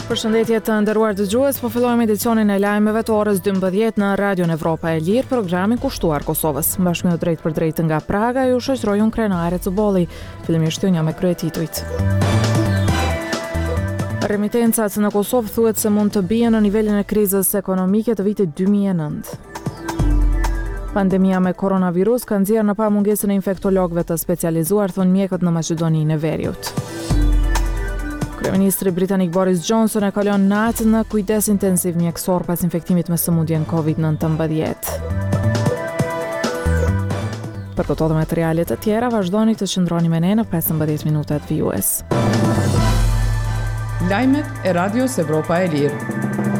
Përshëndetje të nderuar dëgjues, po fillojmë edicionin e lajmeve të orës 12 në Radion Evropa e Lirë, programi kushtuar Kosovës. Bashkëmiu drejt për drejt nga Praga ju shoqëroi unë Krenare Cëbolli. Fillimisht një me kryetitujt. Remitencat në Kosovë thuhet se mund të bien në nivelin e krizës ekonomike të vitit 2009. Pandemia me koronavirus ka nxjerrë në pamungesën e infektologëve të specializuar, thonë mjekët në Maqedoninë e Veriut. Kryeministri britanik Boris Johnson e kalon natën në kujdes intensiv mjekësor pas infektimit me sëmundjen COVID-19. Për këto dhe materialet të tjera, vazhdoni të qëndroni me ne në 15 minutat vijues. Lajmet e Radios Evropa e Lirë.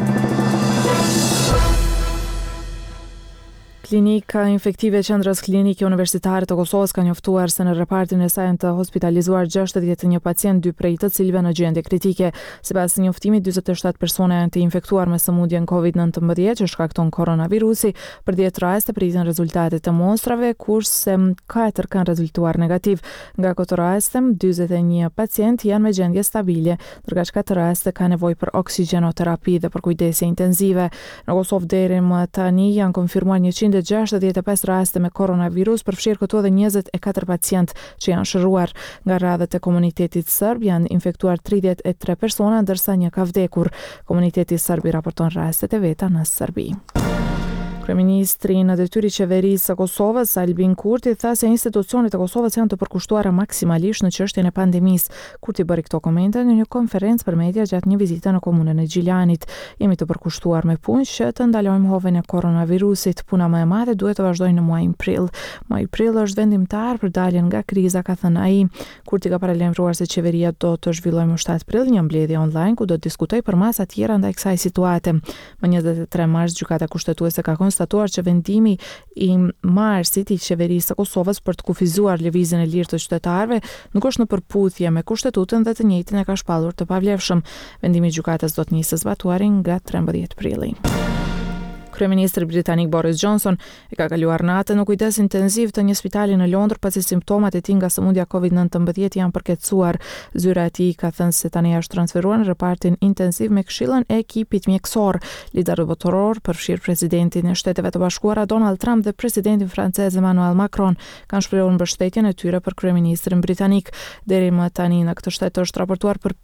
Klinika infektive e Qendrës Klinike Universitare të Kosovës ka njoftuar se në repartin e saj janë të hospitalizuar 61 pacient, 2 prej të cilëve në gjendje kritike. Sipas njoftimit, 47 persona janë të infektuar me sëmundjen COVID-19 që shkakton koronavirusi. Për 10 raste priten rezultatet e mostrave, kurse 4 kanë rezultuar negativ. Nga këto raste, 41 pacient janë me gjendje stabile, ndërkaq 4 raste kanë nevojë për oksigjenoterapi dhe për kujdesje intenzive. Në Kosovë deri më tani janë konfirmuar 165 raste me koronavirus, përfshirë këto dhe 24 pacient që janë shëruar. Nga radhët e komunitetit serb janë infektuar 33 persona, ndërsa një ka vdekur. Komuniteti serb i raporton rastet e veta në Serbi. Kryeministri në detyrë i qeverisë së Kosovës, Albin Kurti, tha se institucionet e Kosovës janë të përkushtuara maksimalisht në çështjen e pandemisë. Kurti bëri këto komente në një konferencë për media gjatë një vizite në komunën e Gjilanit. Jemi të përkushtuar me punë që të ndalojmë hovën e koronavirusit. Puna më e madhe duhet të vazhdojë në muajin prill. Muaji prill është vendimtar për daljen nga kriza, ka thënë ai. Kurti ka paralajmëruar se qeveria do të zhvillojë më 7 prill një mbledhje online ku do të diskutojë për masa tjera ndaj kësaj situate. Më 23 mars gjykata kushtetuese ka konstatuar që vendimi i marsit i qeverisë së Kosovës për të kufizuar lëvizjen e lirë të qytetarëve nuk është në përputhje me kushtetutën dhe të njëjtin e ka shpallur të pavlefshëm. Vendimi i gjykatës do të nisë zbatuarin nga 13 prilli. Kryeministri britanik Boris Johnson e ka kaluar natën në kujdes intensiv të një spitali në Londër pasi simptomat e tij nga sëmundja COVID-19 janë përkeqësuar. Zyra e tij ka thënë se tani është transferuar në repartin intensiv me këshillën e ekipit mjekësor. Liderët botror, përfshirë presidentin e Shteteve të Bashkuara Donald Trump dhe presidentin francez Emmanuel Macron, kanë shprehur mbështetjen e tyre për kryeministrin britanik. Deri më tani në këtë shtet është raportuar për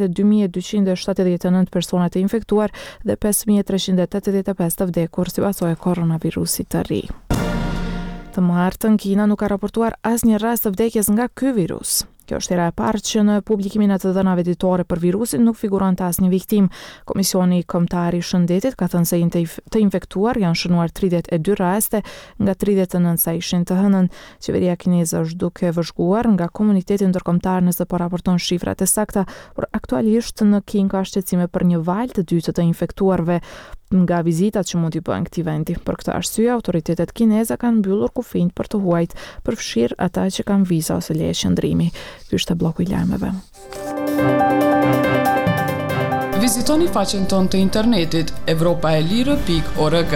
52.279 persona të infektuar dhe 5.385 të vdekur si pasojë e koronavirusit të ri. Të martën, Kina nuk ka raportuar asnjë rast të vdekjes nga ky virus. Kjo është hera e parë që në publikimin e të dhënave ditore për virusin nuk figuron të asnjë viktim. Komisioni Kombëtar i Shëndetit ka thënë se të infektuar janë shënuar 32 raste, nga 39 sa ishin të hënën. Qeveria kineze është duke vëzhguar nga komuniteti ndërkombëtar nëse po raporton shifrat e sakta, por aktualisht në Kinë ka shqetësime për një valë të dytë të infektuarve nga vizitat që mund t'i bëjnë këtij vendi. Për këtë arsye, autoritetet kineze kanë mbyllur kufijt për të huajt, përfshirë ata që kanë viza ose leje qëndrimi. Ky është bloku i lajmeve. Vizitoni faqen tonë të internetit evropaelire.org.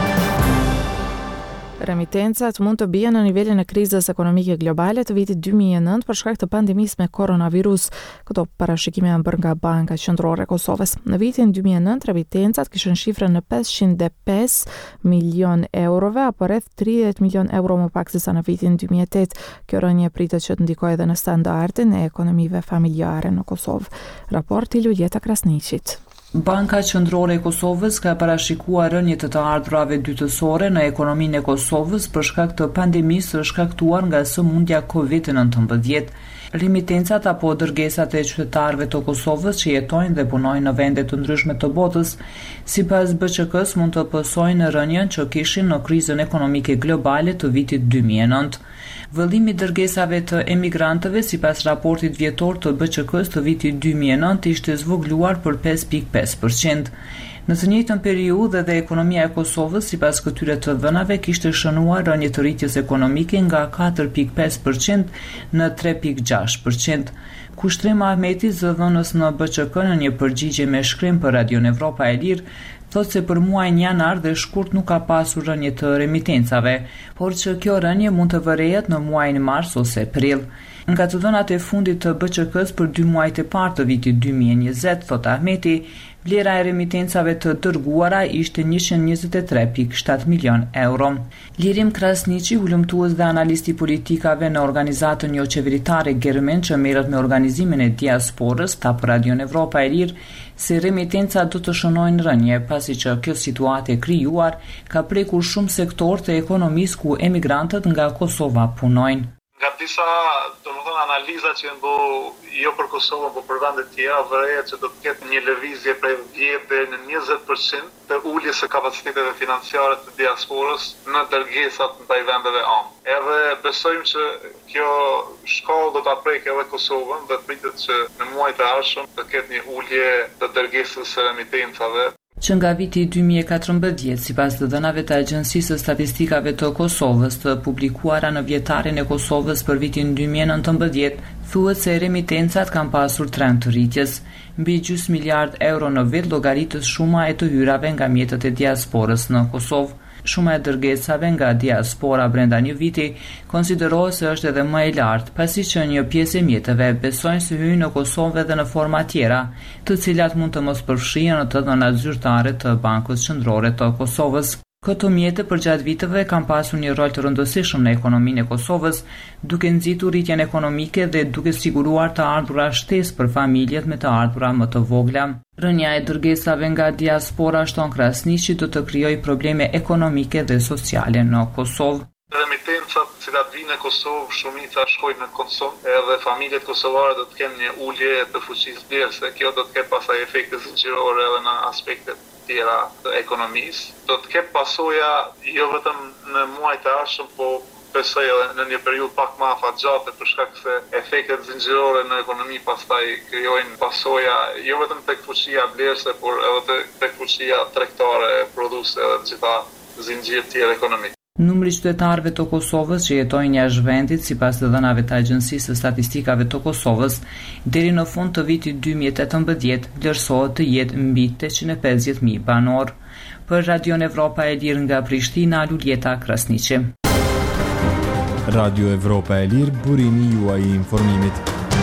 Remitencat mund të bien në nivelin e krizës ekonomike globale të vitit 2009 për shkak të pandemisë me koronavirus. Këto parashikime janë bërë nga Banka Qendrore e Kosovës. Në vitin 2009 remitencat kishin shifrën në 505 milion eurove, apo rreth 30 milion euro më pak se sa në vitin 2008. Kjo rënje pritet që të ndikojë edhe në standardin e ekonomive familjare në Kosovë. Raporti Luljeta Krasniqit. Banka Qendrore e Kosovës ka parashikuar rënje të ardhurave dytësore në ekonominë e Kosovës për shkak të pandemisë shkaktuar nga sëmundja COVID-19. Remitencat apo dërgesat e qytetarëve të Kosovës që jetojnë dhe punojnë në vende të ndryshme të botës, sipas BÇK-s mund të pësojnë rënjen që kishin në krizën ekonomike globale të vitit 2009. Vëllimi i dërgesave të emigrantëve sipas raportit vjetor të BÇK-s të vitit 2009 ishte zvogëluar për 5.5%. Në të njëjtën periudhë dhe ekonomia e Kosovës sipas këtyre të dhënave kishte shënuar rënje të rritjes ekonomike nga 4.5% në 3.6%. Kushtrim Ahmeti, zëdhënës në BÇK në një përgjigje me shkrim për Radion Evropa e Lirë, Thotë se për muajin janar dhe shkurt nuk ka pasur rënje të remitencave, por që kjo rënje mund të vërehet në muajin mars ose prill. Nga të dhënat e fundit të BÇK-s për 2 muajt e parë të vitit 2020, thot Ahmeti, vlera e remitencave të dërguara ishte 123.7 milion euro. Lirim Krasniqi, ulëmtues dhe analisti politikave në organizatën jo qeveritare Germen që merret me organizimin e diasporës, tha për Radion Evropa e Lirë se remitenca do të shënojnë rënje, pasi që kjo situatë e krijuar ka prekur shumë sektor të ekonomisë ku emigrantët nga Kosova punojnë. Nga disa analiza që janë bërë jo për Kosovën, por për vende tjera, vërehet që do të ketë një lëvizje prej 10 deri në 20% të uljes së kapaciteteve financiare të diasporës në dërgesat ndaj vendeve anë. Edhe besojmë që kjo shkallë do ta prekë edhe Kosovën dhe pritet që në muajt e ardhshëm të ketë një ulje të dërgesës së remitencave. Që nga viti 2014, sipas të dhënave të Agjencisë së Statistikave të Kosovës të publikuara në vjetarin e Kosovës për vitin 2019, thuhet se remitencat kanë pasur trend të rritjes. Mbi gjys miliard euro në vit llogaritës shuma e të hyrave nga mjetet e diasporës në Kosovë. Shuma e dërgesave nga diaspora brenda një viti konsiderohet se është edhe më e lartë, pasi që një pjesë e mjeteve besojnë se hyjnë në Kosovë edhe në forma tjera, të cilat mund të mos përfshihen në të dhënat zyrtare të Bankës Qendrore të Kosovës. Këto mjete përgjatë viteve kanë pasur një rol të rëndësishëm në ekonominë e Kosovës, duke nxitur rritjen ekonomike dhe duke siguruar të ardhura shtesë për familjet me të ardhura më të vogla. Rënja e dërgesave nga diaspora, shton Krasniqi, do të krijojë probleme ekonomike dhe sociale në Kosovë. Remitencat që vinë në Kosovë, shumica shkojnë në konsum, edhe familjet kosovare do të kenë një ulje të fuqisë blerëse. Kjo do të ketë pastaj efekte zinxhirore edhe në aspektet tjera të ekonomisë. Do të ketë pasoja jo vetëm në muajt e ardhshëm, po besoj edhe në një periudhë pak më afatgjate, për shkak se efektet zinxhirore në ekonomi pastaj krijojnë pasoja jo vetëm tek fuqia blerëse, por edhe tek fuqia tregtare, prodhuese edhe gjitha zinxhir tjerë ekonomik. Numri i qytetarëve të Kosovës që jetojnë jashtë vendit, sipas të dhënave të Agjencisë së Statistikave të Kosovës, deri në fund të vitit 2018 vlerësohet të jetë mbi 850.000 banor. Për Radion Evropa e Lirë nga Prishtina, Luljeta Krasniqi. Radio Evropa e Lirë, burimi juaj i informimit.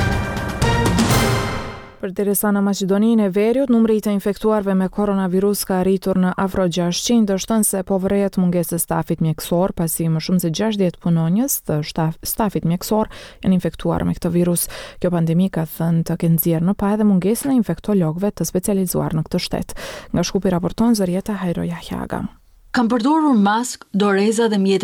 Përderisa në Maqedoninë e Veriut, numri i të infektuarve me koronavirus ka arritur në afro 600, dështon se po vërehet mungesë stafit mjekësor, pasi më shumë se 60 punonjës të stafit mjekësor janë infektuar me këtë virus. Kjo pandemi ka thënë të kenë nxjerrë në pa edhe mungesën e infektologëve të specializuar në këtë shtet. Nga Shkupi raporton Zërieta Hajro Jahjaga. Kam përdorur mask, doreza dhe mjete